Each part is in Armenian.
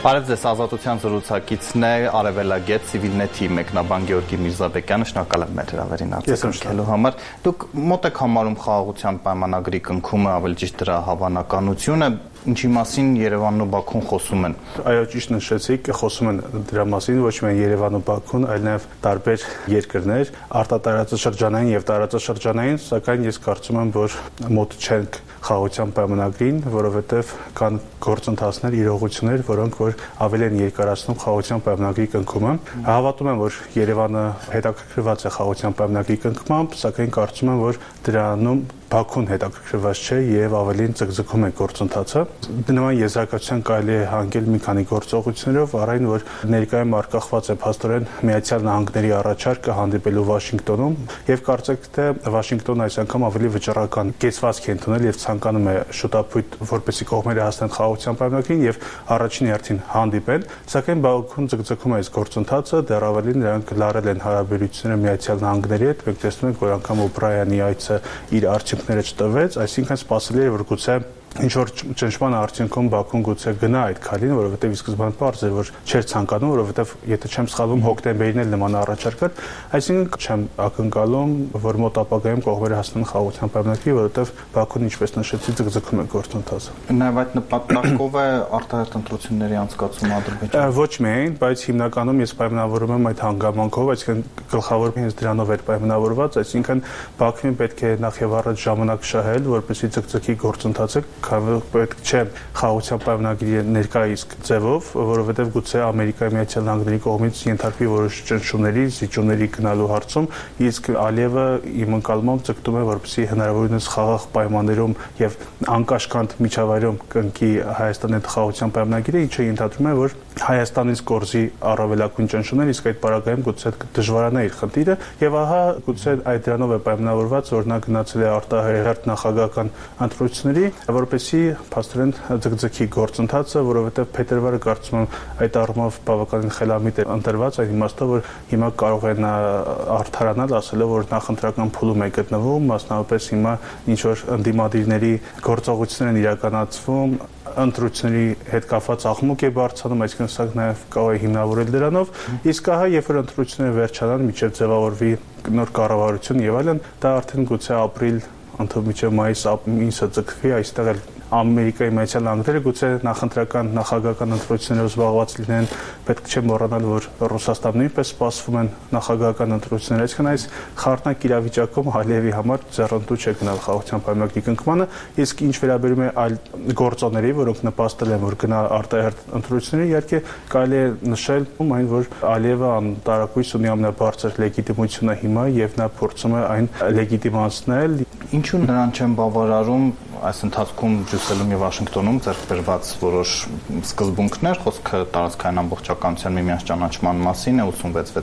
Արև ձեզ ազատության զրուցակիցն է Արևելագետ Civilnet-ի մեկնաբան Գեորգի Միրզաբեկյանը, շնորհակալ եմ մեր հրավերին արձագանքելու համար։ Դուք մոտ եք համարում խաղաղության պայմանագրի կնքումը, ավելի ճիշտ դրա հավանականությունը, ինչի մասին Երևանն ու Բաքուն խոսում են։ Այո, ճիշտ նշեցիք, խոսում են դրա մասին ոչ միայն Երևանն ու Բաքուն, այլ նաև տարբեր երկրներ, արտատարածաշրջանային եւ տարածաշրջանային, սակայն ես կարծում եմ, որ մոտ չենք խաղաղության պայմանագրին, որովհետև կան գործընթացներ, իրողություններ, որոնք որ ավելի են երկարացնում խաղաղության պայմանագրի կնքումը։ Հավատում եմ, որ Երևանը հետաքրքրված է խաղաղության պայմանագրի կնքմամբ, սակայն կարծում եմ, որ դրանում Բաքուն հետաքրքրված չէ եւ ավելին ձգձգում է գործընթացը։ Նման եզրակացության կարելի է հանգել մի քանի գործողություններով, առայն որ ներկայում արկախված է փաստորեն Միացյալ Նահանգների առաջարկը հանդիպելու Վաշինգտոնում եւ կարծեք թե Վաշինգտոնը այս անգամ ավելի վճռական կեցվածք է ընդունել եւ ցանկանում է շուտապույտ որպեսզի կողմերը հասնեն խաղաղության պայմանագրին եւ առաջին հերթին հանդիպեն, սակայն Բաքուն ձգձգում է այս գործընթացը, դեռ ավելին նրանք լարել են հարաբերությունները Միացյալ Նահանգների հետ, մենք տեսնում ենք, որ անգամ Օբրայանի այցը իր արդյունքները չտվեց, այսինքն սպասելի է, որ գուցե ինչ-որ ճնշման արդյունքում Բաքուն գուցե գնա այդ քայլին, որովհետև ի սկզբանե պարզ էր, որ չէր ցանկանում, որովհետև եթե չեմ սխալվում, հոկտեմբերին էլ նման առաջարկ կար, այսինքն չեմ ակնկալում, որ մոտ ապագայում կողմերը հասնեն խաղաղության պայմանագրի, որովհետև Բաքուն, ինչպես նշեցի, ձգձգում է գործընթացը։ Նաև այդ նպատակով է արտահերթ ընտրությունների անցկացումը Ադրբեջանում։ Ոչ միայն, բայց հիմնականում ես պայմանավորում եմ այդ հանգամանքով, այսինքն գլխավոր հենց դրանով էր պայմանավորված, այսինքն Բաքվին պետք է նախ եւ առաջ ժամանակ շահել, որպեսզի ձգձգի գործընթացը պետք չէ խաղաղության պայմանագրի ներկայիս ձևով, որովհետև գուցե Ամերիկայի Միացյալ Նահանգների կողմից ենթարկվի որոշ ճնշումների, զիջումների գնալու հարցում, իսկ Ալիևը իմ ընկալմամբ ձգտում է, որպեսզի հնարավորինս խաղաղ պայմաններում եւ անկաշկանդ միջավայրում կնքի Հայաստանի հետ խաղաղության պայմանագիրը, ինչը ենթադրում է, որ Հայաստանից կորզի առավելագույն ճնշումներ, իսկ այդ պարագայում գուցե դժվարանա իր խնդիրը եւ ահա գուցե այդ դրանով է պայմանավորված, որ նա գնացել է արտահերթ նախագահական ընտրությունների, որպեսզի փաստորեն ձգձգի գործընթացը, որովհետեւ փետրվարը կարծում եմ այդ առումով բավականին խելամիտ է ընտրված, այն իմաստով, որ հիմա կարող է նա արդարանալ, ասելով, որ նախընտրական փուլում է գտնվում, մասնավորապես հիմա ինչ որ ընդդիմադիրների գործողություններ են իրականացվում, ընտրությունների հետ կապված աղմուկ է բարձրանում, այսինքն սա նաև կարող է հիմնավորել դրանով, իսկ ահա երբ որ ընտրությունները վերջանան, մինչև ձևավորվի նոր կառավարություն եւ այլն, դա արդեն գուցե ապրիլ, ընդհանուր մինչև մայիս ամիսը ձգվի, այստեղ էլ Ամերիկայի Միացյալ Նահանգները գուցե նախընտրական նախագահական ընտրություններով զբաղված լինեն, պետք չէ մոռանալ, որ Ռուսաստանում նույնպես սպասվում են նախագահական ընտրություններ, այսինքն այս խառնակ իրավիճակում Ալիևի համար ձեռնտու չէ գնալ խաղաղության պայմանագրի կնքմանը, իսկ ինչ վերաբերում է այլ գործոնների, որոնք նպաստել են, որ գնա արտահերթ ընտրությունների, իհարկե կարելի է նշել այն, որ Ալիևը անտարակույս ունի ամենաբարձր լեգիտիմությունը հիմա եւ նա փորձում է այն լեգիտիմացնել։ Ինչու նրան չեն բավարարում այս ընթացքում Բրյուսելում եւ Վաշինգտոնում ձեռք բերված որոշ սկզբունքներ, խոսքը տարածքային ամբողջականության միմյանց ճանաչման մասին է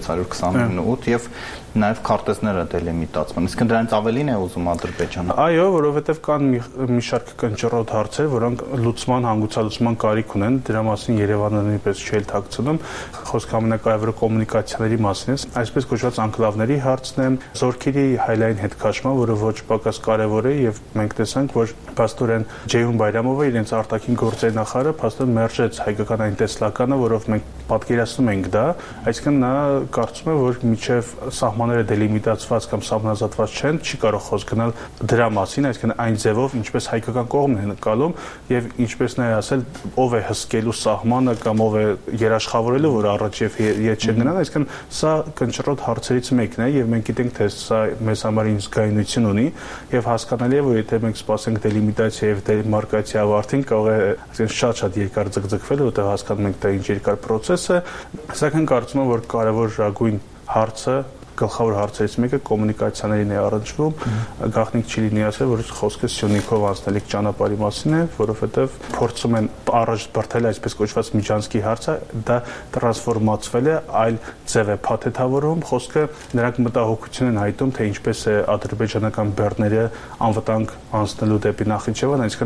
86-629 եւ նաեւ քարտեզները դելիմիտացման։ Իսկ դրանից ավելին է ուզում Ադրբեջանը։ Այո, որովհետեւ կան մի շարք կնճռոտ հարցեր, որոնք լուծման, հանգուցալուծման կարիք ունեն, դրա մասին Երևանը նույնպես չի թաքցնում։ Խոսքը ամենակարևորը կոմունիկացիաների մասին է, այսպես կոչված անկլավների հարցն է, զորքերի հայլային հետքաշման, որը ոչ պակաս կարևոր է եւ մենք տեսանք, որ փաստորեն Ջեյհուն Բայրամովը իրենց արտաքին գործերի նախարարը փաստորեն մերժեց հայկական այն տեսլականը, որով մենք պատկերացնում ենք դա, այսինքն նա կարծում է, որ միջև սահմանները դելիմիտացված կամ սահմանազատված չեն, չի կարող խոսք գնալ դրա մասին, այսինքն այն ձևով, ինչպես հայկական կողմն է նկատում եւ ինչպես նա ասել, ով է հսկելու սահմանը կամ ով է երաշխավորելու, որ առաջ եւ ետ չեն գնան, այսինքն սա կնճռոտ հարցերից մեկն է եւ մենք գիտենք, թե սա մեզ համար ինչ զգայունություն ունի եւ հասկանալի է, որ եթե մենք սպասենք դելիմիտացիա եւ դեմարկացիա ավարտին, կարող է այսինքն շատ երկար ձգձգվել, որտեղ հասկանում ենք դա ինչ երկար process է, սակայն կարծում եմ, որ կարևոր հարցը գլխավոր հարցերից մեկը կոմունիկացիաներին է առնչվում, գաղտնիք չի լինի ասել, որ խոսքը Սյունիքով անցնելիք ճանապարհի մասին է, որովհետև փորձում են առաջ բրթել այսպես կոչված միջանցքի հարցը, դա տրանսֆորմացվել է, այլ ձև է փաթեթավորում, խոսքը նրանք մտահոգություն են հայտում, թե ինչպես է ադրբեջանական բեռները անվտանգ անցնելու դեպի Նախիջևան, այսինքն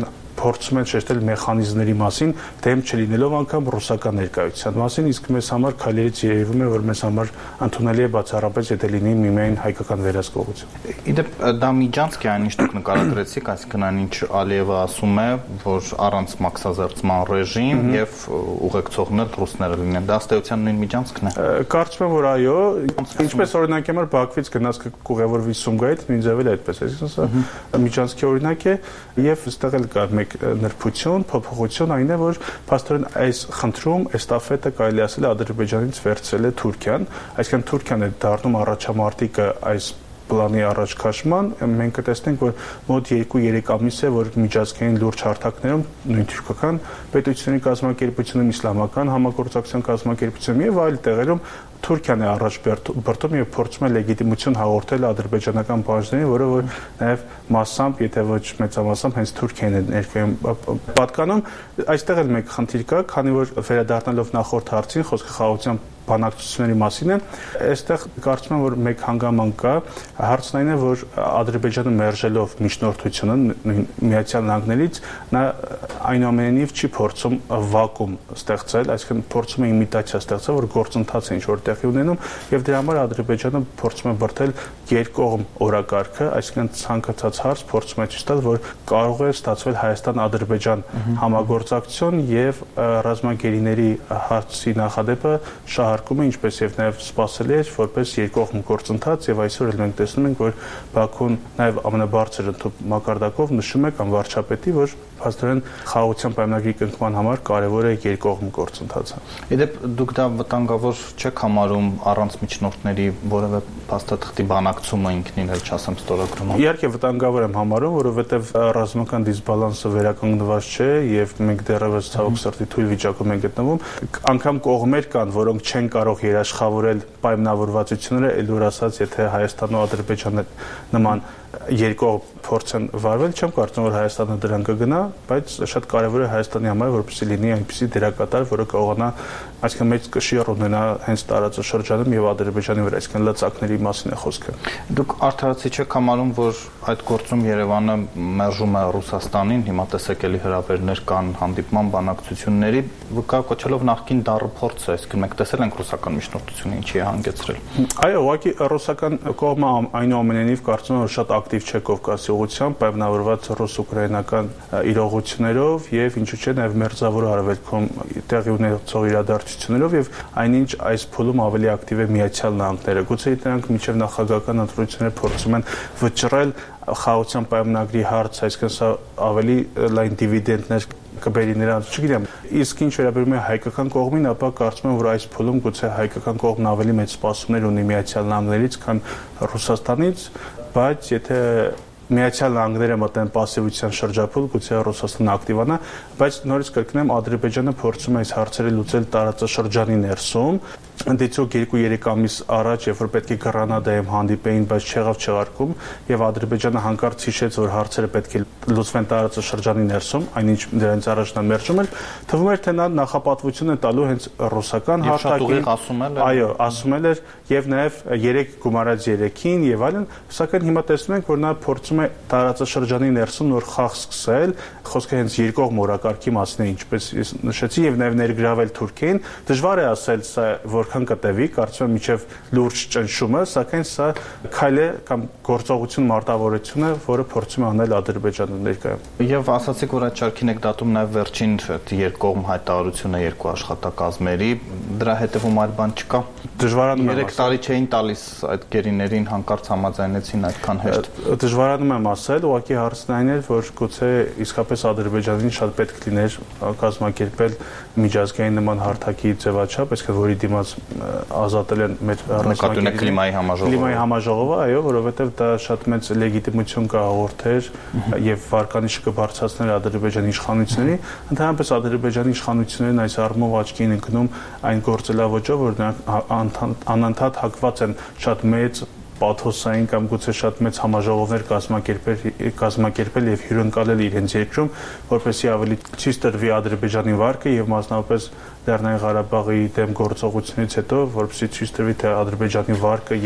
փորձում են շեշտել մեխանիզմների մասին, դեմ չլինելով անգամ ռուսական ներկայության մասին, իսկ մեզ համար քայլերից երևում է, որ մեզ համար ընդունելի է բացառապես եթե լինի միմիայն հայկական վերահսկողություն։ Իդեպ դա միջանցք է այն ինչ դուք նկարագրեցիք, այսինքն այն ինչ Ալիևը ասում է, որ առանց մաքսազերծման ռեժիմ եւ ուղեկցողն էլ ռուսները լինեն։ Դա ըստ էության նույն միջանցքն է։ Կարծում եմ, որ այո, ինչպես օրինակ եմ Բաքվից գնաց կուղևորվի Սումգայիթ, նույն ձևել է այդպես է, այսինքն սա միջանցքի օրինակ է եւ այստեղ էլ կա մեկ նրբություն, փոփոխություն այն է, որ փաստորեն այս խնդրում էստաֆետը կարելի ասել Ադրբեջանից վերցրել է Թուրքիան, այսինքն Թուրքիան է դառնում առաջամարտիկը այս պլանի առաջ քաշման, մենք կտեսնենք, որ մոտ 2-3 ամիս է, որ միջազգային լուրջ հարթակներում նույն թուրքական պետությունների կազմակերպությունում, իսլամական համագործակցության կազմակերպությունում եւ այլ տեղերում Թուրքիան է առաջ բրդում եւ փորձում է լեգիտիմություն հաղորդել ադրբեջանական բաժներին, որը որ նաեւ մասամբ, եթե ոչ մեծամասամբ հենց Թուրքիան է ներկայում պատկանում, այստեղ էլ մեկ խնդիր կա, քանի որ վերադառնալով նախորդ հարցին, խոսքը խաղաղության բանակցությունների մասին է, այստեղ կարծում եմ, որ մեկ հանգամանք կա, հարցն այն է, որ Ադրբեջանը մերժելով միջնորդությունը Միացյալ Նահանգներից, նա այնուամենայնիվ չի փորձում վակուում ստեղծել, այսինքն փորձում է իմիտացիա ստեղծել, որ գործընթաց է ինչ-որ տեղի ունենում, եւ դրա համար Ադրբեջանը փորձում է բրդել երկկողմ օրակարգը, այսինքն ցանկացած հարց փորձում է ցույց տալ, որ կարող է ստացվել Հայաստան-Ադրբեջան համագործակցություն եւ ռազմագերիների հարցի նախադեպը շահարկումը, ինչպես եւ նաեւ սպասելի էր, որպես երկկողմ գործընթաց եւ այսօր էլ մենք տեսնում ենք, որ Բաքուն նաեւ ամենաբարձր մակարդակով նշում է կամ վարչապետի, որ փաստորեն խաղաղության պայմանագրի կնքման համար կարևոր է երկկողմ գործընթացը։ Իդեպ դուք դա վտանգավոր չեք համարում առանց միջնորդների որևէ փաստաթղթի բանակցումը ինքնին էլ չասեմ ստորագրումը։ Իհարկե վտանգավոր եմ համարում, որովհետև ռազմական դիսբալանսը վերականգնված չէ եւ մենք դեռևս ցավոք սրտի թույլ վիճակում ենք գտնվում։ Անկամ կողմեր կան, որոնք չեն կարող երաշխավորել պայմանավորվածությունները, այլ ասած, եթե Հայաստանն ու Ադրբեջանը նման երկկողմ փորձ են վարվել, չեմ կարծում, որ Հայաստանը դրան կգնա, բայց շատ կարևոր է Հայաստանի համար, որպեսզի լինի այնպիսի դերակատար, որը կարողանա այսքան մեծ կշիռ ունենա հենց տարածաշրջանում եւ Ադրբեջանի վրա, այսքան լծակների մասին է խոսքը։ Դուք արդարացի չեք համարում, որ այդ գործում Երևանը մերժում է Ռուսաստանին, հիմա տեսեք էլի հրավերներ կան հանդիպման բանակցությունների, վկա կոչելով նախկին դառը փորձը, այսինքն մենք տեսել ենք ռուսական միջնորդությունը ինչի է հանգեցրել։ Այո, ուղղակի ռուսական կողմը այնուամենայնիվ կարծում եմ, որ շատ ակտիվ չէ Կովկասի ուղղությամբ, պայմանավորված ռուս-ուկրաինական իրողություններով եւ ինչու՞ չէ նաեւ մերձավոր արևելքում տեղի ունեցող իրադարձություններով եւ այնինչ այս փուլում ավելի ակտիվ է Միացյալ Նահանգները։ Գուցե նրանք միջև նախագահական ընտրությունները փորձում են վճռել խաղաղության պայմանագրի հարց, այսինքն սա ավելի լայն դիվիդենդներ կբերի նրանց, չգիտեմ, իսկ ինչ վերաբերում է հայկական կողմին, ապա կարծում եմ, որ այս փուլում գուցե հայկական կողմն ավելի մեծ սպասումներ ունի Միացյալ Նահանգներից, քան Ռուսաստանից, բայց եթե Միացյալ Նահանգները մտնեն պասիվության շրջափուլ, գուցե Ռուսաստանը ակտիվանա, բայց նորից կրկնեմ, Ադրբեջանը փորձում է այս հարցերը լուծել տարածաշրջանի ներսում, ընդդիցուկ 2-3 ամիս առաջ, երբ որ պետք է Գրանադայում հանդիպեին, բայց չեղավ չեղարկում, եւ Ադրբեջանը հանկարծ հիշեց, որ հարցերը պետք է լուծվեն տարածաշրջանի ներսում, այնինչ դրանից առաջ նա մերժում էր, թվում էր, թե նա նախապատվություն է տալու հենց ռուսական հարտակին, այո, ասում էր եւ նաեւ 3 գումարած 3-ին եւ այլն, սակայն հիմա տեսնում ենք, որ նա փորձում է տարածաշրջանի ներսում նոր խաղ սկսել, խոսքը հենց երկկողմ օրակարգի մասին է, ինչպես ես նշեցի, եւ նաեւ ներգրավել Թուրքիային, դժվար է ասել սա որքան կտևի, կարծում եմ միջև լուրջ ճնշումը, սակայն սա քայլ է կամ գործողություն մարտավարությունը, որը փորձում է անել Ադրբեջանը ներկայում։ Եվ ասացիք, որ այդ շարքին եք դատում նաեւ վերջին երկկողմ հայտարարությունը երկու աշխատակազմերի, դրա հետևում այլ բան չկա։ Դժվարանում եմ 3 տարի չէին տալիս այդ գերիներին, հանկարծ համաձայնեցին այդքան հեշտ։ Դժվարանում եմ ասել, ուղղակի հարցն այն էր, որ գուցե իսկապես Ադրբեջանին շատ պետք լիներ կազմակերպել միջազգային նման հարթակի ձևաչափ, այսինքն որի դիմաց ազատել են մեր ռազմագերիները կլիմայի համաժողովը, այո, որովհետև դա շատ մեծ լեգիտիմություն կհաղորդեր եւ վարկանիշը կբարձրացներ Ադրբեջանի իշխանությունների, ընդհանրապես Ադրբեջանի իշխանություններն այս առումով աչքի են ընկնում այն գործելավոճով, որ նրանք անընդհատ հակված են շատ մեծ պաթոսային կամ գուցե շատ մեծ համաժողովներ կազմակերպել եւ հյուրընկալել իրենց երկրում, որպեսզի ավելի ցույց տրվի Ադրբեջանի վարկը եւ մասնավորապես Լեռնային Ղարաբաղի դեմ գործողությունից հետո, որպեսզի ցույց տրվի թե Ադրբեջանի վարկը եւ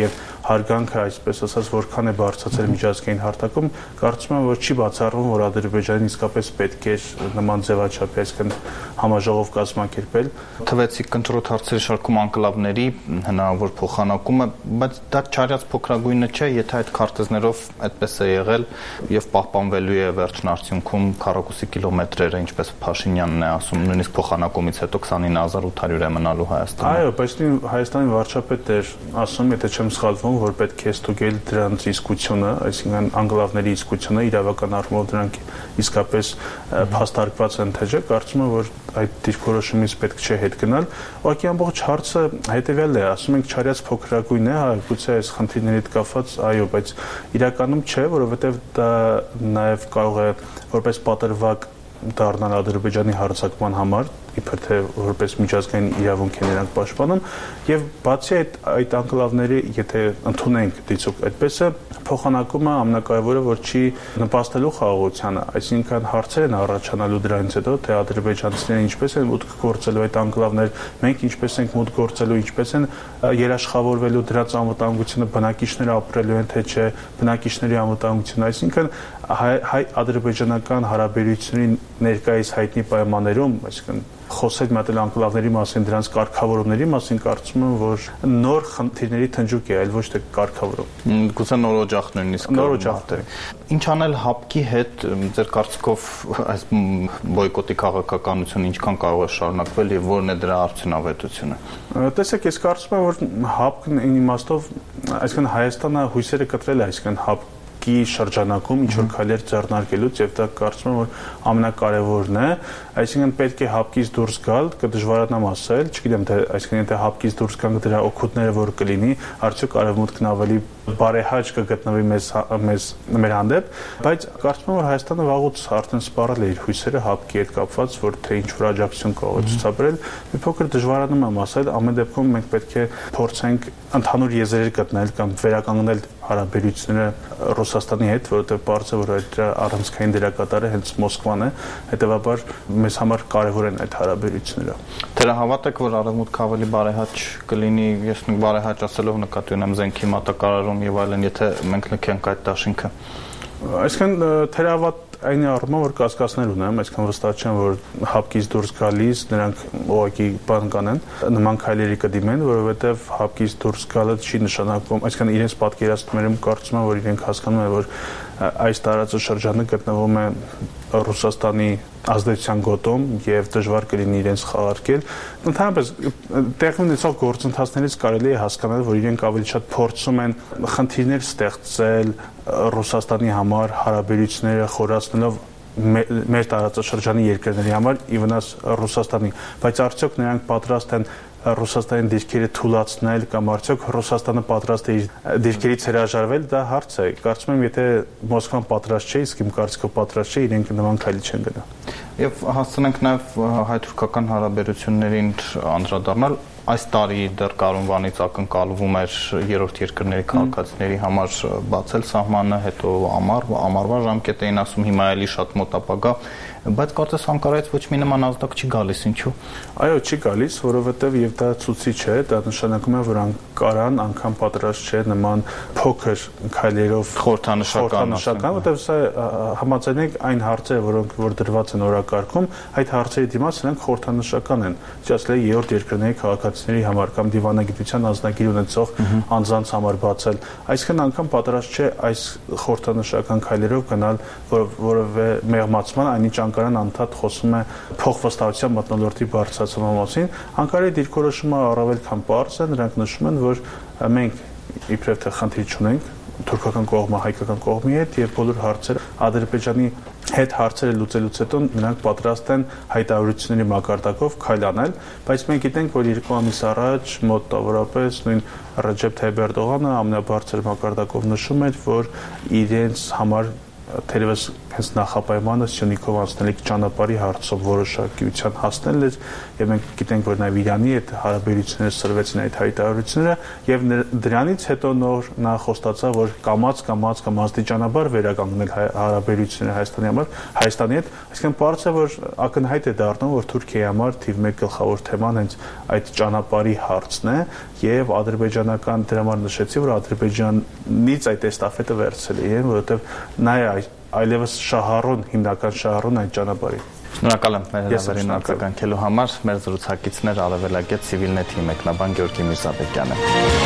հարգանքը, այսպես ասած, որքան է բարձրացել միջազգային հարթակում, կարծում եմ, որ չի բացառվում, որ Ադրբեջանին իսկապես պետք է նման ձևաչափի, այսինքն համաժողով կազմակերպել։ Թվեցիք կնճռոտ հարցերի շարքում անկլավների հնարավոր փոխանակումը, բայց դա չարյաց փոքրագույնը չէ, եթե այդ քարտեզներով այդպես է եղել եւ պահպանվելու է վերջին արդյունքում քառակուսի կիլոմետրերը, ինչպես Փաշինյանն է ասում, նույնիսկ փոխանակումից հետո 29800 է մնալու Հայաստանը։ Այո, բայց Հայաստանի վարչապետն էր ասում, եթե չեմ սխալվում, որ պետք է ստուգել դրանց իսկությունը, այսինքն անկլավների իսկությունը, իրավական առումով դրանք իսկապես փաստարկված են թե չէ, կարծում եմ, որ այդ դիրքորոշումից պետք չէ հետ գնալ։ Ուղղակի ամբողջ հարցը հետեւյալն է, ասում ենք չարյաց փոքրագույն է, հա, գուցե այս խնդիրների հետ կապված, այո, բայց իրականում չէ, որովհետև դա նաև կարող է որպես պատրվակ դառնալ Ադրբեջանի հարձակման համար, իբր թե որպես միջազգային իրավունք են նրանք պաշտպանում, եւ բացի այդ անկլավների, եթե ընդունենք դիցուկ այդպես է, փոխանակումը ամենակարևորը որ չի նպաստելու խաղաղությանը, այսինքն հարցեր են առաջանալու դրանից հետո, թե ադրբեջանցիները ինչպես են մուտք գործելու այդ անկլավներ, մենք ինչպես ենք մուտք գործելու, ինչպես են երաշխավորվելու դրանց անվտանգությունը, բնակիչները ապրելու են թե չէ, բնակիչների անվտանգությունը, այսինքն հայ-ադրբեջանական հարաբերությունների ներկայիս հայտնի պայմաններում, այսինքն խոսել մտել անկլավների մասին, դրանց կարգավորումների մասին, կարծում եմ, որ նոր խնդիրների թնջուկ է, այլ ոչ թե կարգավորում։ Գուցե նոր օջախ նույնիսկ։ Նոր օջախ։ Ինչ անել ՀԱՊԿ-ի հետ, ձեր կարծիքով այս բոյկոտի քաղաքականությունը ինչքան կարող է շարունակվել եւ որն է դրա արդյունավետությունը։ Տեսեք, ես կարծում եմ, որ ՀԱՊԿ-ն այն իմաստով, այսինքն Հայաստանը հույսերը կտրել է, այսինքն ՀԱՊԿ-ի շրջանակում ինչ որ քայլեր ձեռնարկելուց եւ դա կարծում եմ որ ամենակարևորն է, այսինքն պետք է ՀԱՊԿ-ից դուրս գալ, կդժվարանամ ասել, չգիտեմ թե այսինքն եթե ՀԱՊԿ-ից դուրս գանք դրա օգուտները որ կլինի, արդյոք արևմուտքն ավելի բարեհաճ կգտնվի մեր հանդեպ, բայց կարծում եմ որ Հայաստանը վաղուց արդեն սպառել է իր հույսերը ՀԱՊԿ-ի հետ կապված, որ թե ինչ որ աջակցություն կարող է ցուցաբերել, մի փոքր դժվարանում եմ ասել, ամեն դեպքում մենք պետք է փորձենք ընդհանուր եզրեր գտնել կամ վերականգնել հարաբերությունները Ռուսաստանի հետ, որովհետև բարձր որ այդ առանցքային դերակատարը հենց Մոսկվան է, հետեւաբար մեզ համար կարևոր են այդ հարաբերությունները։ Դրա հավատեք, որ արևմուտքը ավելի բարեհաճ կլինի, ես նույն բարեհաճ ասելով նկատի ունեմ զենքի մատակարարում եւ այլն, եթե մենք լքենք այդ դաշինքը։ Այսինքն թերավատ այն առումով որ կասկածներ ունեմ, այսքան վստահ չեմ որ ՀԱՊԿ-ից դուրս գալիս նրանք ուղղակի բան կանեն, նման քայլերի կդիմեն, որովհետև ՀԱՊԿ-ից դուրս գալը չի նշանակում, այսինքն իրենց պատկերացումներում կարծում եմ որ իրենք հասկանում են որ այս տարածաշրջանը գտնվում է Ռուսաստանի ազդեցության գոտում եւ դժվար կլինի իրենց խաղարկել։ Ընդհանրապես տեղի ունեցող գործընթացներից կարելի է հասկանալ, որ իրենք ավելի շատ փորձում են խնդիրներ ստեղծել Ռուսաստանի համար հարաբերությունները խորացնելով մեր տարածաշրջանի երկրների համար ի վնաս Ռուսաստանի, բայց արդյոք նրանք պատրաստ են Ռուսաստանի դիրքերը թուլացնել կամ արդյոք Ռուսաստանը պատրաստ է իր դիրքերից հրաժարվել, դա հարց է։ Կարծում եմ, եթե Մոսկվան պատրաստ չէ, իսկ իմ կարծիքով պատրաստ չէ, իրենք նման քայլի չեն գնա։ Եվ հասցնենք նաև հայ-թուրքական հարաբերություններին անդրադառնալ, այս տարի դեռ կառավարությունից ակնկալվում էր երրորդ երկրների քաղաքացիների համար բացել սահմանը, հետո ամառվա ժամկետ էին ասում, հիմա էլի շատ մոտ ապագա, բայց կարծես Անկարայից ոչ մի նման ազդակ չի գալիս, ինչու։ Այո, չի գալիս, որովհետև եւ դա ցույցի չէ, դա նշանակում է, որ Անկարան անգամ պատրաստ չէ նման փոքր քայլերով խորհրդանշական, որտեղ սա համաձայնենք այն հարցերը, որոնք որ դրված են օրակարգում, այդ հարցերի դիմաց նրանք խորհրդանշական են, ասել երրորդ երկրների քաղաքացիների համար կամ դիվանագիտության անձնագիր ունեցող անձանց համար բացել, այսինքն անգամ պատրաստ չէ այս խորհրդանշական քայլերով գնալ որևէ մեղմացման, այնինչ Անկարան անդադ խոսում է փոխվստահության մթնոլորտի բարձրացման մասին։ Անկարայի դիրքորոշումը առավել քան պարզ է, նրանք նշում են, որ մենք իբրև թե խնդիր չունենք թուրքական կողմը հայկական կողմի հետ եւ բոլոր հարցերը Ադրբեջանի հետ հարցերը լուծելուց հետո նրանք պատրաստ են հայտարարությունների մակարդակով քայլ անել, բայց մենք գիտենք, որ 2 ամիս առաջ մոտավորապես նույն Ռեջեփ Թայիփ Էրդողանը ամենաբարձր մակարդակով նշում էր, որ իրենց համար թերևս հենց նախապայմանը Սյունիքով անցնելիք ճանապարհի հարցով որոշակիության հասնել էր, եւ մենք գիտենք, որ նաեւ Իրանի հետ հարաբերությունները սրվեցին այդ հայտարարությունները, եւ դրանից հետո նոր նա խոստացավ, որ կամաց աստիճանաբար վերականգնել հարաբերությունները Հայաստանի հետ, այսինքն բարձր է, որ ակնհայտ է դառնում, որ Թուրքիայի համար թիվ 1 գլխավոր թեման հենց այդ ճանապարհի հարցն է, եւ ադրբեջանական դրա համար նշեցի, որ Ադրբեջանից այդ էստաֆետը վերցել են, որովհետեւ նա է այլևս հիմնական շահառուն այդ ճանապարհի։ Շնորհակալ եմ մեր հրավերին արձագանքելու համար։ Մեր զրուցակիցներ Արևելագետ Civilnet-ի մեկնաբան Գեորգի Միրզաբեկյանը։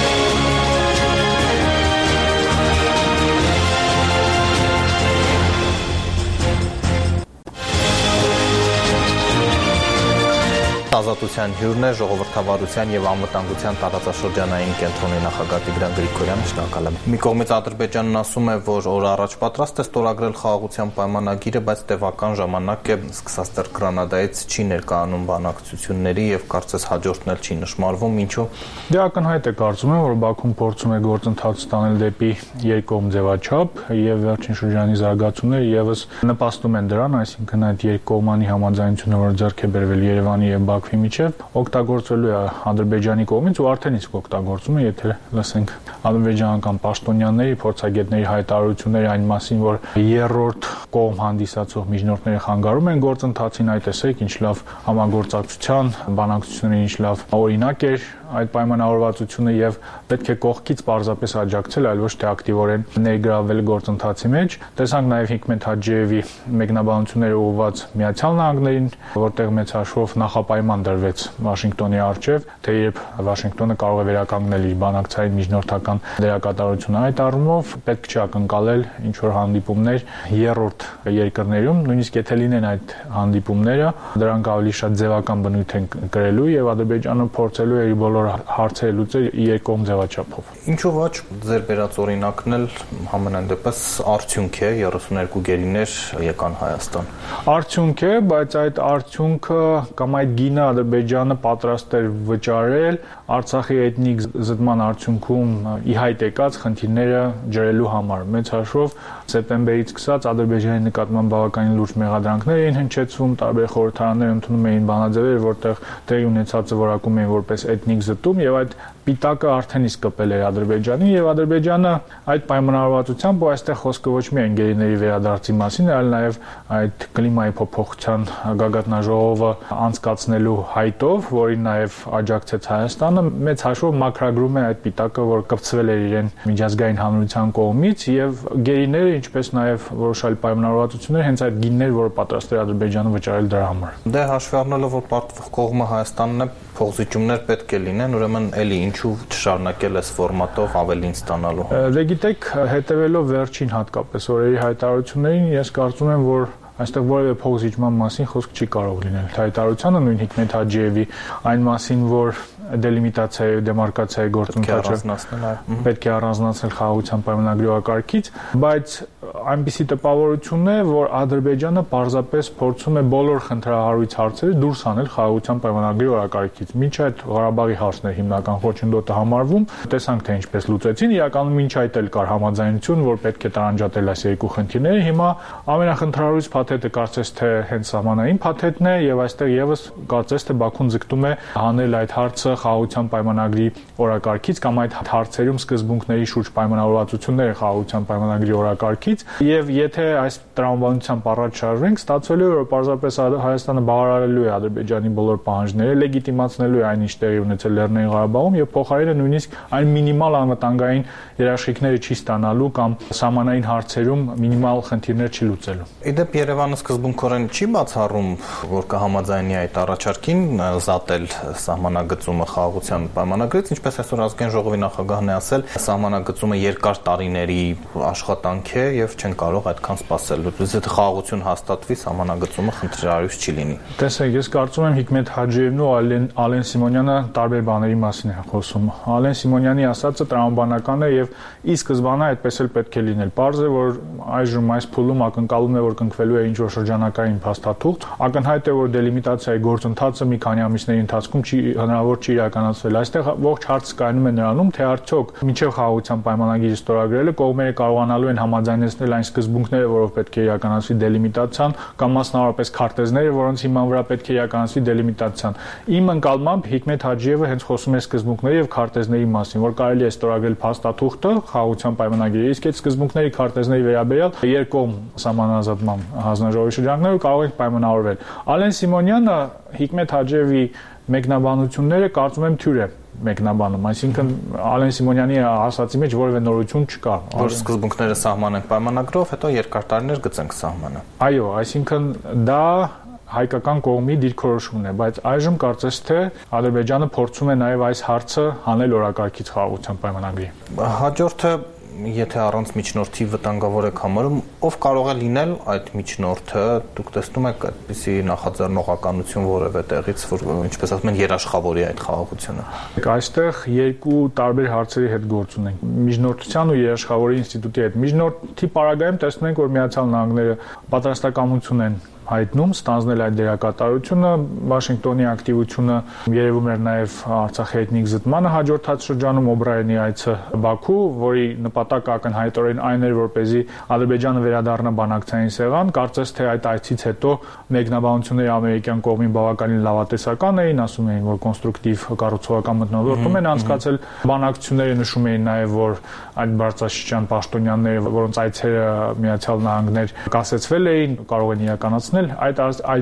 Ազատության հյուրն է ժողովրդավարության եւ անվտանգության տարածաշրջանային կենտրոնի նախագահ Տիգրան Գրիգորյանը, շնորհակալ եմ։ Մի կողմից Ադրբեջանն ասում է, որ օր առաջ պատրաստ է ստորագրել խաղաղության պայմանագիրը, բայց տևական ժամանակ է սկսած դեռ Գրանադայից չի ներկայանում բանակցությունների եւ կարծես հաջորդն էլ չի նշмарվում, ինչու։ Դե ակնհայտ է կարծում եմ, որ Բաքուն փորձում է գործընթաց ստանել դեպի երկկողմ ձևաչափ եւ վերջին շրջանի զարգացումները եւս նպաստում են դրան, այսինքն այդ երկկողմանի համաձայնությունը, որ ձեռք է բերվել Երևանի եւ Բաքվի միջև, օգտագործելու է Ադրբեջանի կողմից ու արդեն իսկ օգտագործում է, եթե լսենք ադրբեջանական պաշտոնյաների, փորձագետների հայտարարությունները այն մասին, որ երրորդ կողմ հանդիսացող միջնորդները խանգարում են գործընթացին, այդ տեսեք, ինչ լավ համագործակցության, բանակցությունների ինչ լավ օրինակ էր այդ պայմանավորվածությունը եւ պետք է կողքից պարզապես աջակցել, այլ ոչ թե ակտիվորեն ներգրավել գործընթացի մեջ։ Տեսանք նաեւ Հիկմետ Հաջիևի մեկնաբանությունները ուղղված Միացյալ Նահանգներին, որտեղ մեծ հաշվով նախապայման դրվեց Վաշինգտոնի առջև, թե երբ Վաշինգտոնը կարող է վերականգնել իր բանակցային միջնորդական դերակատարությունը, այդ առումով պետք չէ ակնկալել ինչ որ հանդիպումներ երրորդ երկրներում, նույնիսկ եթե լինեն այդ հանդիպումները, դրանք ավելի շատ ձևական բնույթ են կրելու եւ Ադրբեջանը փորձելու է իր բոլոր հարցերը լուծել երկկողմ ձևաչափով։ Ինչու ոչ, ձեր բերած օրինակն էլ համենայն դեպս արդյունք է, 32 գերիներ եկան Հայաստան։ Արդյունք է, բայց այդ արդյունքը կամ այդ գինը Ադրբեջանը պատրաստ էր վճարել Արցախի էթնիկ զտման արդյունքում ի հայտ եկած խնդիրները ջրելու համար։ Մեծ հաշվով սեպտեմբերից սկսած Ադրբեջանի նկատմամբ բավականին լուրջ մեղադրանքներ էին հնչեցվում, տարբեր խորհրդարաններ ընդունում էին բանաձևեր, որտեղ տեղի ունեցածը որակում էին որպես էթնիկ զտում եւ այդ պիտակը արդեն իսկ կպել էր Ադրբեջանին եւ Ադրբեջանը այդ պայմանավորվածությամբ ու այստեղ խոսքը ոչ միայն գերիների վերադարձի մասին, այլ նաեւ այդ կլիմայի փոփոխության գագաթնաժողովը անցկացնելու հայտով, որին նաեւ աջակցեց Հայաստանը, մեծ հաշվով մակրագրում է այդ պիտակը, որ կպցվել էր իրեն միջազգային հանրության կողմից եւ գերիները, ինչպես նաեւ որոշակի պայմանավորվածություններ հենց այդ գիններ, որը պատրաստ էր Ադրբեջանը վճարել դրա համար։ Դե հաշվի առնելով, որ պարտվող կողմը Հայաստանն է, փոխզիջումներ պետք է լինեն, ուրեմն էլի ինչու չշարունակել այս ֆորմատով ավելին ստանալու։ Դե գիտեք, հետևելով վերջին հատկապես օրերի հայտարարություններին, ես կարծում եմ, որ այստեղ որևէ փոխզիջման մասին խոսք չի կարող լինել։ Հայտարարությունը նույն Հիկմետ Հաջիևի այն մասին, որ դելիմիտացիայի դեմարկացիայի գործընթացը պետք է առանձնացնել խաղաղության պայմանագրի օրակարգից, բայց այնպիսի տպավորություն է, որ Ադրբեջանը պարզապես փորձում է բոլոր խնդրահարույց հարցերը դուրս հանել խաղաղության պայմանագրի օրակարգից։ Մինչ այդ Ղարաբաղի հարցն է հիմնական խոչընդոտը համարվում, տեսանք թե ինչպես լուծեցին, իրականում մինչ այդ էլ կար համաձայնություն, որ պետք է տարանջատել այս երկու խնդիրները։ Հիմա ամենախնդրահարույց փաթեթը կարծես թե հենց սահմանային փաթեթն է եւ այստեղ եւս կարծես թե Բաքուն ձգտում է հանել այդ հարցը խաղաղության պայմանագրի օրակարգից կամ այդ հարցերում սկզբունքների շուրջ պայմանավորվածությունները խաղաղության պայմանագրի օրակարգից եւ եթե այս տրամաբանությամբ առաջ շարժվենք, ստացվելու է որ պարզապես Հայաստանը բավարարելու է Ադրբեջանի բոլոր պահանջները, լեգիտիմացնելու է այն ինչ տեղի ունեցել Լեռնային Ղարաբաղում եւ փոխարենը նույնիսկ այն մինիմալ անվտանգային երաշխիքները չի ստանալու կամ սահմանային հարցերում մինիմալ խնդիրներ չի լուծելու։ Իդեպ Երևանը սկզբունքորեն չի բացառում, որ կհամաձայնի այդ առաջարկին զատել սահմանագծումը խաղաղության պայմանագրից, ինչպես այսօր ազգային ժողովի նախագահն է ասել, սահմանագծումը երկար տարիների աշխատանք է եւ չեն կարող այդքան սպասել։ Եթե խաղաղություն հաստատվի, սահմանագծումը խնդրահարույց չի լինի։ Տեսեք, ես կարծում եմ Հիկմետ Հաջիևն ու Ալեն Սիմոնյանը տարբեր բաների մասին են խոսում։ Ալեն Սիմոնյանի ասածը տրամաբանական է եւ ի սկզբանե այդպես էլ պետք է լինել։ Պարզ է, որ այժմ այս փուլում ակնկալում է, որ կնքվելու է ինչ-որ շրջանակային փաստաթուղթ, ակնհայտ է, որ դելիմիտացիայի գործընթացը մի քանի ամիսների ընթացքում հնարավոր չի իրականացվել։ Այստեղ ողջ հարցը կայանում է նրանում, թե արդյոք մինչև խաղաղության պայմանագիրը ստորագրելը կողմերը կարողանալու են համաձայնել իրականացնել այն սկզբունքները, որով պետք է իրականացվի դելիմիտացիան, կամ մասնավորապես քարտեզները, որոնց հիման վրա պետք է իրականացվի դելիմիտացիան։ Իմ ընկալմամբ Հիկմետ Հաջիևը հենց խոսում է սկզբունքների եւ քարտեզների մասին, որ կարելի է ստորագրել փաստաթուղթը խաղաղության պայմանագրի, իսկ այդ սկզբունքների քարտեզների վերաբերյալ երկկողմ սահմանազատման հանձնաժողովի շրջանակներում կարող ենք պայմանավորվել։ Ալեն Սիմոնյանը Հիկմետ Հաջիևի մեկնաբանությունները կարծում եմ թյուր է մեկնաբանում, այսինքն Ալեն Սիմոնյանի ասացի մեջ որևէ նորություն չկա։ Որ սկզբունքները սահմանենք պայմանագրով, հետո երկար տարիներ գծենք սահմանը։ Այո, այսինքն դա հայկական կողմի դիրքորոշումն է, բայց այժմ կարծես թե Ադրբեջանը փորձում է նաև այս հարցը հանել օրակարգից խաղաղության պայմանագրի։ Հաջորդը, եթե առանց միջնորդի վտանգավոր եք համարում, ով կարող է լինել այդ միջնորդը, դուք տեսնում եք այդպիսի նախաձեռնողականություն որևէ տեղից, որ ինչպես ասում են, երաշխավորի այդ խաղաղությունը։ Այստեղ երկու տարբեր հարցերի հետ գործ ունենք։ Միջնորդության ու երաշխավորի ինստիտուտի հետ։ Միջնորդի պարագայում տեսնում ենք, որ Միացյալ Նահանգները պատրաստակամություն են հայտնում ստանձնել այդ դերակատարությունը, Վաշինգտոնի ակտիվությունը երևում էր նաև Արցախի էթնիկ զտմանը հաջորդած շրջանում Օբրայենի այցը Բաքու, որի նպատակը ակնհայտորեն այն էր, որպեսզի Ադրբեջանը վերադառնա բանակցային սեղան, կարծես թե այդ այցից հետո մեկնաբանությունները ամերիկյան կողմին բավականին լավատեսական էին, ասում էին, որ կոնստրուկտիվ կառուցողական մթնոլորտում են անցկացել բանակցությունները, նշում էին նաև, որ այդ բարձրաստիճան պաշտոնյաները, որոնց այցերը Միացյալ Նահանգներ կասեցվել էին, կարող են իրականացնել այդ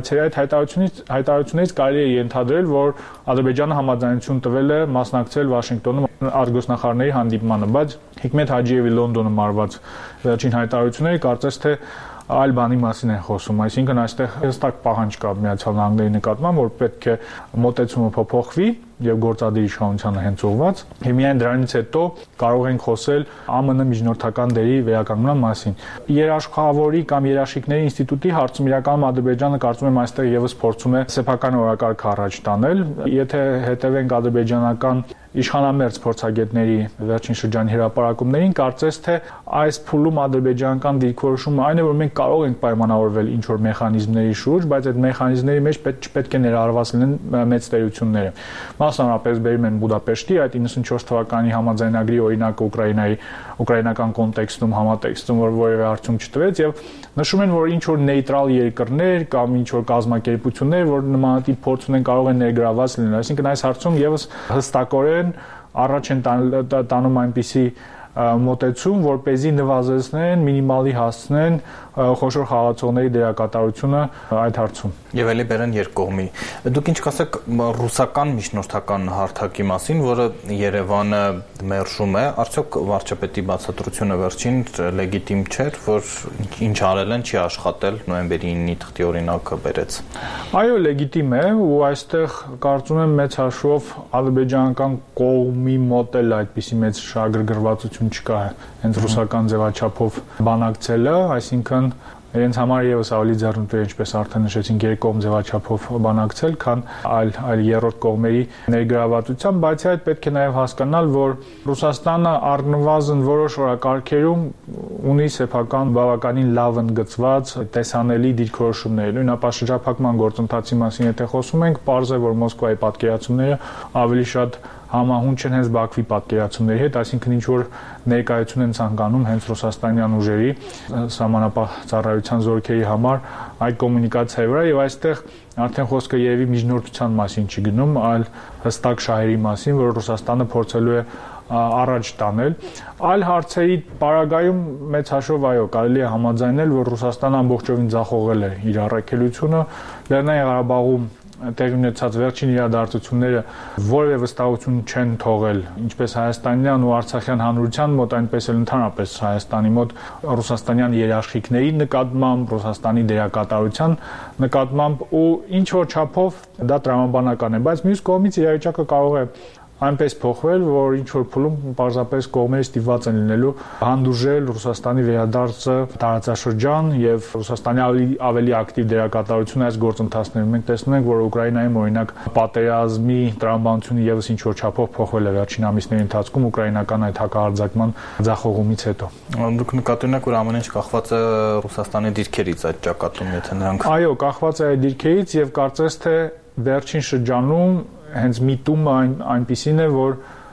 հայտարարությունից կարելի է ենթադրել, որ Ադրբեջանը համաձայնություն տվել է մասնակցել Վաշինգտոնում արտգործնախարարների հանդիպմանը, բայց Հիկմետ Հաջիևի Լոնդոնում արված վերջին հայտարարությունները կարծես թե այլ բանի մասին են խոսում, այսինքն այստեղ հստակ պահանջ կա Միացյալ Նահանգների նկատմամբ, որ պետք է մոտեցումը փոփոխվի եւ գործադիր իշխանությանը հենց ուղղված։ Միայն դրանից հետո կարող ենք խոսել ԱՄՆ միջնորդական դերի վերականգնման մասին։ Երաշխավորի կամ երաշխիքների ինստիտուտի հարցում իրականում Ադրբեջանը կարծում եմ այստեղ եւս փորձում է սեփական օրակարգ առաջ տանել։ Եթե հետևենք ադրբեջանական իշխանամերձ փորձագետների վերջին շրջանի հրապարակումներին, կարծես թե այս փուլում ադրբեջանական դիրքորոշումը այն է, որ մենք կարող ենք պայմանավորվել ինչ որ մեխանիզմների շուրջ, բայց այդ մեխանիզմների մեջ չպետք է ներառված լինեն մեծ տերությունները։ Մասնավորապես բերում են Բուդապեշտի այդ 94 թվականի համաձայնագրի օրինակը ուկրաինական կոնտեքստում համատեքստում, որ որևէ արդյունք չտվեց եւ նշում են, որ ինչ որ նեյտրալ երկրներ կամ ինչ որ կազմակերպություններ, որ նմանատիպ փորձ ունեն, կարող են ներգրաված լինել։ Այսինքն այս հարցում եւս հստակորեն առաջ են տանում այնպիսի մոտեցում, որպեսզի նվազեցնեն, մինիմալի հասցնեն խոշոր խաղացողների դերակատարությունը այդ հարցում։ Եվ ելի բերեն երկկողմի։ Դուք ինչ կասեք ռուսական միջնորդական հարթակի մասին, որը Երևանը մերժում է, արդյոք վարչապետի բացատրությունը վերջին լեգիտիմ չէր, որ ինչ արել են, չի աշխատել, նոյեմբերի 9-ի թղթի օրինակը բերեց։ Այո, լեգիտիմ է, ու այստեղ կարծում եմ մեծ հաշվով ադրբեջանական կողմի մոտ էլ այդպիսի մեծ շահագրգռվածություն չկա հենց ռուսական ձևաչափով բանակցելը, այսինքն իրենց համար եւս ավելի ձեռնտու է, ինչպես արդեն նշեցինք, երկկողմ ձևաչափով բանակցել, քան այլ երրորդ կողմերի ներգրավվածությամբ, բայց այդ պետք է նաեւ հասկանալ, որ Ռուսաստանը առնվազն որոշ օրակարգերում ունի սեփական բավականին լավ ընդգծված տեսանելի դիրքորոշումներ։ Նույն ապաշրջափակման գործընթացի մասին եթե խոսում ենք, պարզ է, որ Մոսկվայի պատկերացումները ավելի շատ համահունչ են հենց Բաքվի պատկերացումների հետ, այսինքն ինչ որ ներկայություն են ցանկանում հենց ռուսաստանյան ուժերի սահմանապահ ծառայության զորքերի համար այդ կոմունիկացիայի վրա եւ այստեղ արդեն խոսքը երևի միջնորդության մասին չի գնում, այլ հստակ շահերի մասին, որ Ռուսաստանը փորձելու է առաջ տանել։ Այլ հարցերի պարագայում մեծ հաշվով այո, կարելի է համաձայնել, որ Ռուսաստանը ամբողջովին ձախողել է իր առաքելությունը Լեռնային Ղարաբաղում տեղի ունեցած վերջին իրադարձությունները որևէ վստահություն չեն թողել ինչպես հայաստանյան ու արցախյան հանրության մոտ, այնպես էլ ընդհանրապես Հայաստանի մոտ ռուսաստանյան երաշխիքների նկատմամբ, Ռուսաստանի դերակատարության նկատմամբ ու ինչ որ չափով դա տրամաբանական է, բայց մյուս կողմից իրավիճակը կարող է այնպես փոխվել, որ ինչ որ փուլում պարզապես կողմերը ստիպված են լինելու հանդուրժել Ռուսաստանի վերադարձը տարածաշրջան եւ Ռուսաստանի ավելի ակտիվ դերակատարությունը այս գործընթացներում։ Մենք տեսնում ենք, որ Ուկրաինայում օրինակ պատերազմի տրամաբանությունը եւս ինչ որ չափով փոխվել է վերջին ամիսների ընթացքում ուկրաինական այդ հակահարձակման ձախողումից հետո։ Դուք նկատի ունեք, որ ամեն ինչ կախված է Ռուսաստանի դիրքերից այդ ճակատում, եթե նրանք։ Այո, կախված է այդ դիրքերից եւ կարծես թե վերջին շրջանում հենց միտումը այնպիսին է, որ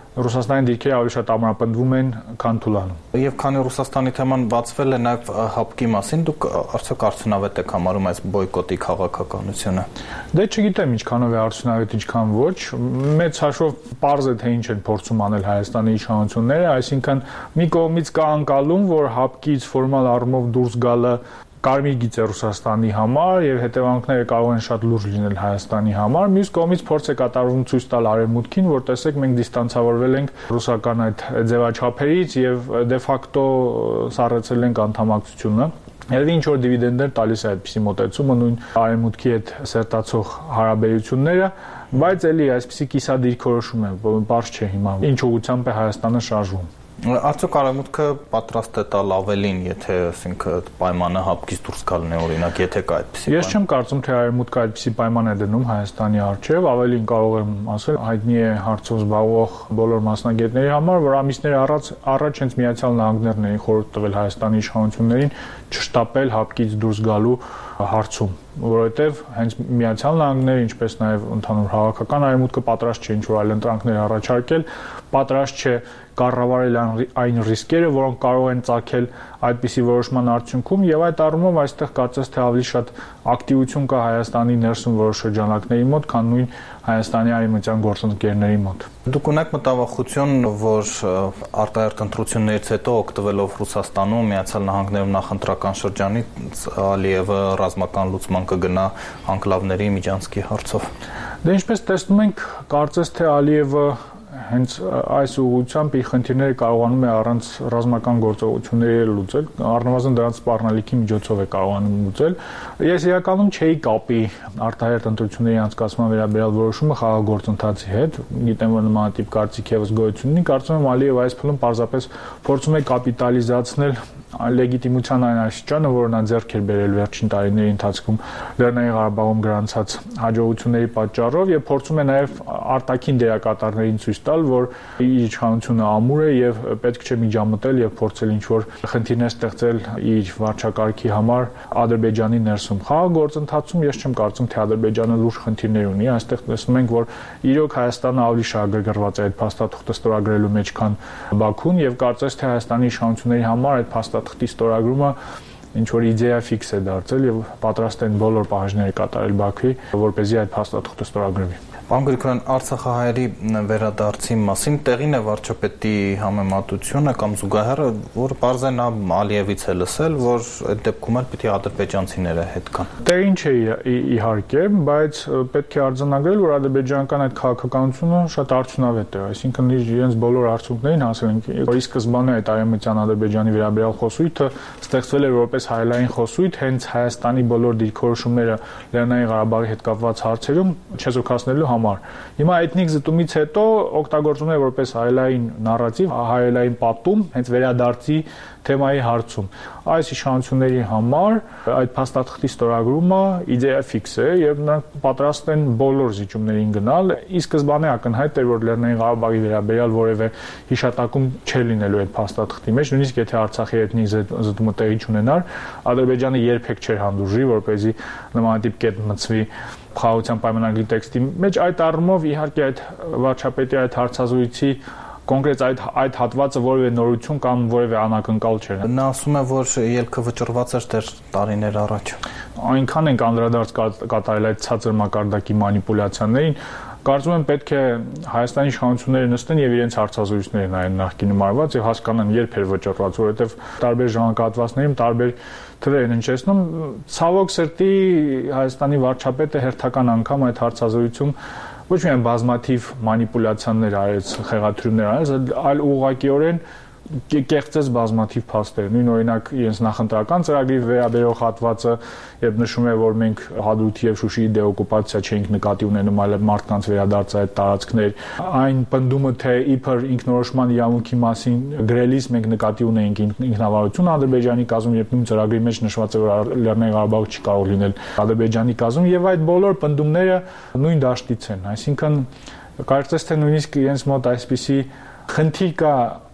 Ռուսաստանի դիրքերը ավելի շատ ամրապնդվում են, քան թուլանում։ Եվ քանի Ռուսաստանի թեման բացվել է նաև հապկի մասին, դուք արդյոք արդյունավետ եք համարում այս բոյկոտի քաղաքականությունը։ Դե չգիտեմ ինչքանով է արդյունավետ, ինչքան ոչ։ Մեծ հաշվով պարզ է թե ինչ են փորձում անել Հայաստանի իշխանությունները, այսինքն մի կողմից կա անկալում, որ հապկից ֆորմալ առումով դուրս գալը կարմիր գիծ է Ռուսաստանի համար եւ հետևանքները կարող են շատ լուրջ լինել Հայաստանի համար։ Մյուս կողմից փորձ է կատարվում ցույց տալ արևմուտքին, որ տեսեք մենք դիստանցավորվել ենք ռուսական այդ ձևաչափերից եւ դե ֆակտո սառեցել ենք անդամակցությունը։ Երևի ինչ որ դիվիդենդներ տալիս է այդպիսի մոտեցումը նույն արևմուտքի հետ սերտացող հարաբերությունները, բայց էլի այսպիսի կիսադիրքորոշում է, բարձ չէ հիմա ինչ ուղղությամբ է Հայաստանը շարժվում։ Արդյոք արևմուտքը պատրաստ է տալ ավելին, եթե ասենք պայմանը հապկից դուրս գալն է օրինակ, եթե կա այդպիսի պայման։ Ես չեմ կարծում, թե արևմուտքը այդպիսի պայման է դնում Հայաստանի առջև, ավելին կարող եմ ասել, հայտնի է հարցով զբաղվող բոլոր մասնագետների համար, որ ամիսներ առաջ հենց Միացյալ Նահանգներն էին խորհուրդ տվել Հայաստանի իշխանություններին չշտապել հապկից դուրս գալու հարցում, որովհետև հենց Միացյալ Նահանգները, ինչպես նաև ընդհանուր հավաքական արևմուտքը պատրաստ չէ ինչ-որ այլ ընտրանքներ առաջարկել, պատրաստ չէ կառավարել այն ռիսկերը, որոնք կարող են ծագել այդպիսի որոշման արդյունքում, եւ այդ առումով այստեղ կարծես թե ավելի շատ ակտիվություն կա Հայաստանի ներսում որոշ շրջանակների մոտ, քան նույն Հայաստանի արևմտյան գործընկերների մոտ։ Դուք ունեք մտավախություն, որ արտահերթ ընտրություններից հետո օգտվելով Ռուսաստանում, Միացյալ Նահանգներում նախընտրական շրջանից Ալիևը ռազմական լուծման կգնա անկլավների միջանցքի հարցով։ Դե ինչպես տեսնում ենք, կարծես թե Ալիևը հենց այս ուղղությամբ իր խնդիրները կարողանում է առանց ռազմական գործողությունների լուծել, առնվազն դրանց սպառնալիքի միջոցով է կարողանում լուծել։ Ես իրականում չէի կապի արտահերթ ընտրությունների անցկացման վերաբերյալ որոշումը խաղաղ գործընթացի հետ, գիտեմ որ նմանատիպ կարծիք եւս գոյություն ունի, կարծում եմ Ալիևը այս փուլում պարզապես փորձում է կապիտալիզացնել լեգիտիմության այն աստիճանը, որ նա ձեռք էր բերել վերջին տարիների ընթացքում Լեռնային Ղարաբաղում գրանցած հաջողությունների պատճառով եւ փորձում է նաեւ արտաքին դերակատարներին ցույց տալ, որ իր իշխանությունը ամուր է եւ պետք չէ միջամտել եւ փորձել ինչ-որ խնդիրներ ստեղծել իր վարչակարգի համար Ադրբեջանի ներսում։ Խաղաղ գործընթացում ես չեմ կարծում, թե Ադրբեջանը լուրջ խնդիրներ ունի, այստեղ տեսնում ենք, որ իրոք Հայաստանը ավելի շահագրգռված է այդ փաստաթուղթը ստորագրելու մեջ, քան Բաքուն եւ կարծես թե Հայաստանի իշխանությունների համար այդ փաստաթղթի ստորագրումը ինչ որ իդեա ֆիքս է դարձել եւ պատրաստ են բոլոր պահանջները կատարել Բաքվի, որպեսզի այդ փաստաթուղթը ստորագրվի։ Պարոն Գրիգորյան, արցախահայերի վերադարձի մասին տեղին է վարչապետի համեմատությունը կամ զուգահեռը, որը պարզ է նա Ալիևից է լսել, որ այդ դեպքում էլ պիտի ադրբեջանցիները հետ կան։ Տեղին չէ իհարկե, բայց պետք է արձանագրել, որ ադրբեջանական այդ քաղաքականությունը շատ արդյունավետ է, այսինքն իրենց բոլոր արդյունքներին հասել են։ Ի սկզբանե այդ արևմտյան Ադրբեջանի վերաբերյալ խոսույթը ստեղծվել էր որպես հայելային խոսույթ, հենց Հայաստանի բոլոր դիրքորոշումները Լեռնային Ղարաբաղի հետ կապված հարցերում չեզոքացնելու համար։ Հիմա էթնիկ զտումից հետո օգտագործվում է որպես հայելային նարատիվ, հայելային պատում, հենց վերադարձի թեմայի հարցում։ Այս իշխանությունների համար այդ փաստաթղթի ստորագրումը իդեա ֆիքս է եւ նրանք պատրաստ են բոլոր զիջումներին գնալ։ Ի սկզբանե ակնհայտ էր, որ Լեռնային Ղարաբաղի վերաբերյալ որևէ հիշատակում չէ լինելու այդ փաստաթղթի մեջ, նույնիսկ եթե Արցախի էթնիկ զտումը տեղի չունենար, Ադրբեջանը երբեք չէր հանդուրժի, որպեսզի նմանատիպ կետ մտցվի խաղաղության պայմանագրի տեքստի մեջ։ Այդ առումով իհարկե այդ վարչապետի այդ հարցազրույցի կոնկրետ այդ հատվածը որևէ նորություն կամ որևէ անակնկալ չէր։ Նա ասում է, որ ելքը վճռված էր դեռ տարիներ առաջ։ Այնքան ենք անդրադարձ կատարել այդ ցածր մակարդակի մանիպուլյացիաներին, կարծում եմ պետք է Հայաստանի իշխանությունները նստեն եւ իրենց հարցազրույցները նայեն նախկինում արված եւ հասկանան երբ էր վճռված, որովհետեւ տարբեր ժամանակահատվածներում տարբեր թվեր են հնչեցնում։ Ցավոք սրտի Հայաստանի վարչապետը հերթական անգամ այդ հարցազրույցում ոչ միայն բազմաթիվ մանիպուլյացիաներ արեց, խեղաթյուրումներ արեց, այլ ուղղակիորեն կեղծեց բազմաթիվ փաստեր։ Նույն օրինակ իրենց նախընտրական ծրագրի վերաբերող հատվածը, երբ նշում է, որ մենք Հադրութի եւ Շուշիի դեօկուպացիա չենք նկատի ունենում, այլ մարդկանց վերադարձ այդ տարածքներ, այն պնդումը, թե իբր ինքնորոշման իրավունքի մասին գրելիս մենք նկատի ունենք ինքնավարություն Ադրբեջանի կազմում, երբ նույն ծրագրի մեջ նշված է, որ Լեռնային Ղարաբաղը չի կարող լինել Ադրբեջանի կազմում, եւ այդ բոլոր պնդումները նույն դաշտից են։ Այսինքն կարծես թե նույնիսկ իրենց մոտ այսպիսի խնդիր կա,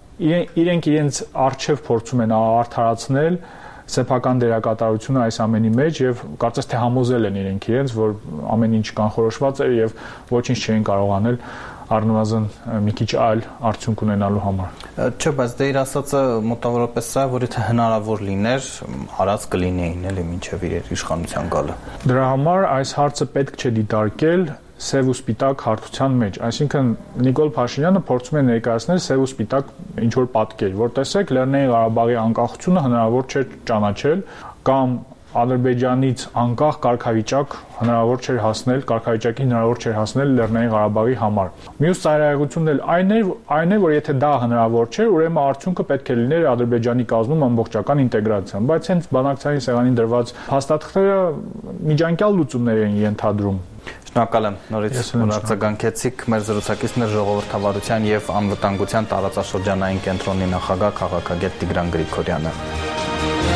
իրենք իրենց արժև փորձում են արդարացնել սեփական դերակատարությունը այս ամենի մեջ եւ կարծես թե համոզել են իրենք իրենց, որ ամեն ինչ կանխորոշված է եւ ոչինչ չէին կարող անել առնվազն մի քիչ այլ արդյունք ունենալու համար։ Չէ, բայց դե իր ասածը մոտավորապես սա, որ եթե հնարավոր լիներ, արած կլինեին էլի մինչև իր իշխանության գալը։ Դրա համար այս հարցը պետք չէ դիտարկել սև ու սպիտակ հարթության մեջ, այսինքն Նիկոլ Փաշինյանը փորձում է ներկայացնել սև ու սպիտակ ինչ որ պատկեր, որ տեսեք Լեռնային Ղարաբաղի անկախությունը հնարավոր չէ ճանաչել կամ Ադրբեջանից անկախ կարգավիճակ հնարավոր չէր հասնել, կարգավիճակի հնարավոր չէր հասնել Լեռնային Ղարաբաղի համար։ Մյուս ծայրահեղությունն էլ այն է, որ եթե դա հնարավոր չէր, ուրեմն արդյունքը պետք է լիներ Ադրբեջանի կազմում ամբողջական ինտեգրացիան, բայց հենց բանակցային սեղանին դրված փաստաթղթերը միջանկյալ լուծումներ են ենթադրում։ Շնորհակալ եմ նորից արձագանքեցիք մեր զրուցակիցներ ժողովրդավարության եւ անվտանգության տարածաշրջանային կենտրոնի նախագահ քաղաքագետ Տիգրան Գրիգորյանը։